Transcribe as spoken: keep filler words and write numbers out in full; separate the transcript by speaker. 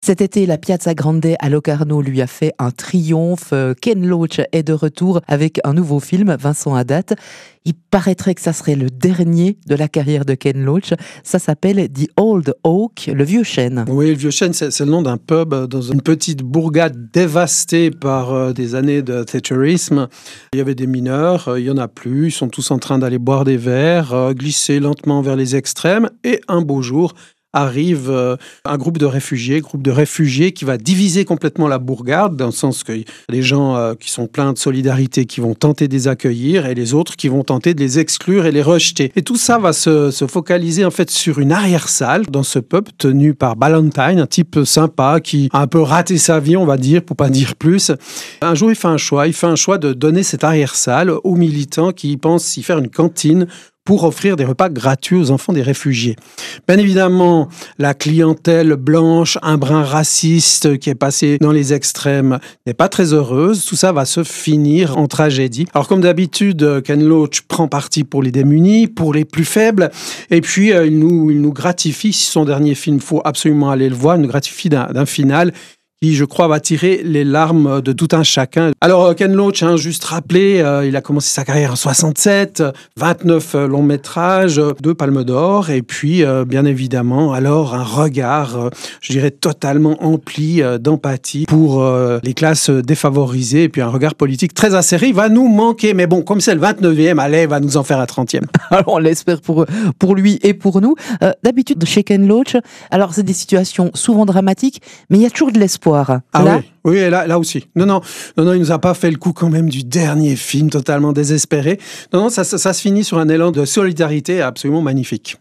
Speaker 1: Cet été, la Piazza Grande à Locarno lui a fait un triomphe. Ken Loach est de retour avec un nouveau film, Vincent Hadad. Il paraîtrait que ça serait le dernier de la carrière de Ken Loach. Ça s'appelle The Old Oak, le vieux chêne.
Speaker 2: Oui, le vieux chêne, c'est, c'est le nom d'un pub dans une petite bourgade dévastée par euh, des années de thatcherisme. Il y avait des mineurs, euh, il n'y en a plus. Ils sont tous en train d'aller boire des verres, euh, glisser lentement vers les extrêmes. Et un beau jour, arrive euh, un groupe de réfugiés, groupe de réfugiés qui va diviser complètement la bourgade, dans le sens que les gens euh, qui sont pleins de solidarité, qui vont tenter de les accueillir, et les autres qui vont tenter de les exclure et les rejeter. Et tout ça va se, se focaliser en fait sur une arrière-salle dans ce pub tenu par Ballantyne, un type sympa qui a un peu raté sa vie, on va dire, pour pas dire plus. Un jour, il fait un choix, il fait un choix de donner cette arrière-salle aux militants qui pensent y faire une cantine pour offrir des repas gratuits aux enfants des réfugiés. Bien évidemment, la clientèle blanche, un brin raciste qui est passé dans les extrêmes n'est pas très heureuse. Tout ça va se finir en tragédie. Alors comme d'habitude, Ken Loach prend parti pour les démunis, pour les plus faibles, et puis euh, il, nous, il nous gratifie, si son dernier film, il faut absolument aller le voir, il nous gratifie d'un, d'un final qui, je crois, va tirer les larmes de tout un chacun. Alors, Ken Loach, hein, juste rappelé, euh, il a commencé sa carrière en soixante-sept, vingt-neuf euh, longs métrages, deux palmes d'or, et puis, euh, bien évidemment, alors un regard, euh, je dirais, totalement empli euh, d'empathie pour euh, les classes défavorisées, et puis un regard politique très acéré. Il va nous manquer, mais bon, comme c'est le vingt-neuvième, allez, il va nous en faire un trentième.
Speaker 1: Alors, on l'espère pour, pour lui et pour nous. Euh, d'habitude, chez Ken Loach, alors c'est des situations souvent dramatiques, mais il y a toujours de l'espoir.
Speaker 2: Ah
Speaker 1: là,
Speaker 2: oui, oui, là, là aussi. Non, non, non, non, il nous a pas fait le coup quand même du dernier film totalement désespéré. Non, non, ça, ça, ça se finit sur un élan de solidarité absolument magnifique.